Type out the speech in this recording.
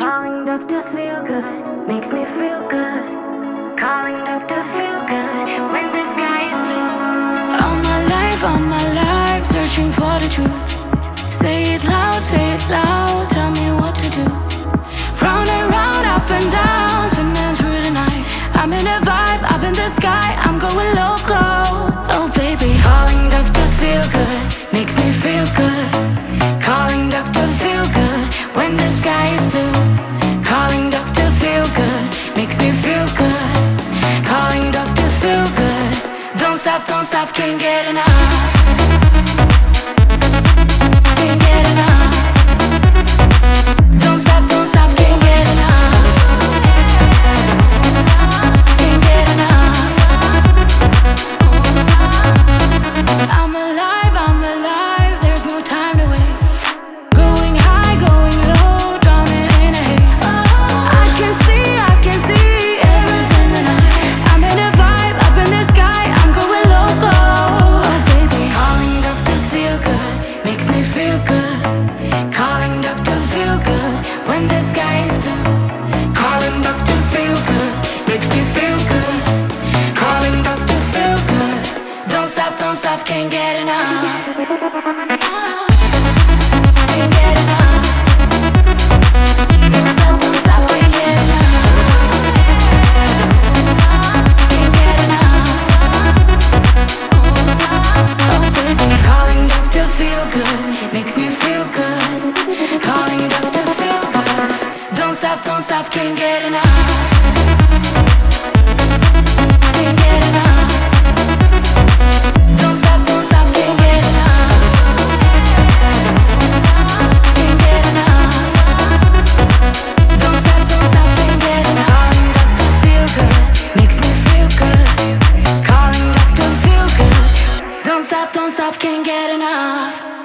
Calling Dr. Feel Good makes me feel good. Calling Dr. Feel Good when the sky is blue. All my life, searching for the truth. Say it loud, tell me what to do. Round and round, up and down, spinning through the night. I'm in a vibe, up in the sky, I'm going loco. Oh baby, calling Dr. Feel Good makes me feel good. Calling Dr. Feel Good when the sky is blue. Calling Dr. Feel Good makes me feel good. Calling Dr. Feel Good. Don't stop, can't get enough. Can't get enough. Don't stop, can't get enough. Can't get enough. I'm alive, there's no time to wait. Going high, going low, drowning in a haze. I can see everything tonight. I'm in a vibe, up in the sky, I'm going loco. Oh baby, calling Dr. Feel Good makes me feel good. Calling Dr. Feel Good when the sky is blue. Calling Dr. Feel Good makes me feel good. Calling Dr. Feel Good. Don't stop, can't get enough. Can't get enough. Don't stop, can't get enough. Can't get enough. Oh baby, calling Dr. Feel Good makes me feel good. Calling Dr. Feel Good. Don't stop, can't get enough. Can't get enough. Don't stop, can't get enough. Can't get enough. Don't stop, can't get enough. Calling Dr. Feel Good makes me feel good. Calling Dr. Feel Good. Don't stop, can't get enough.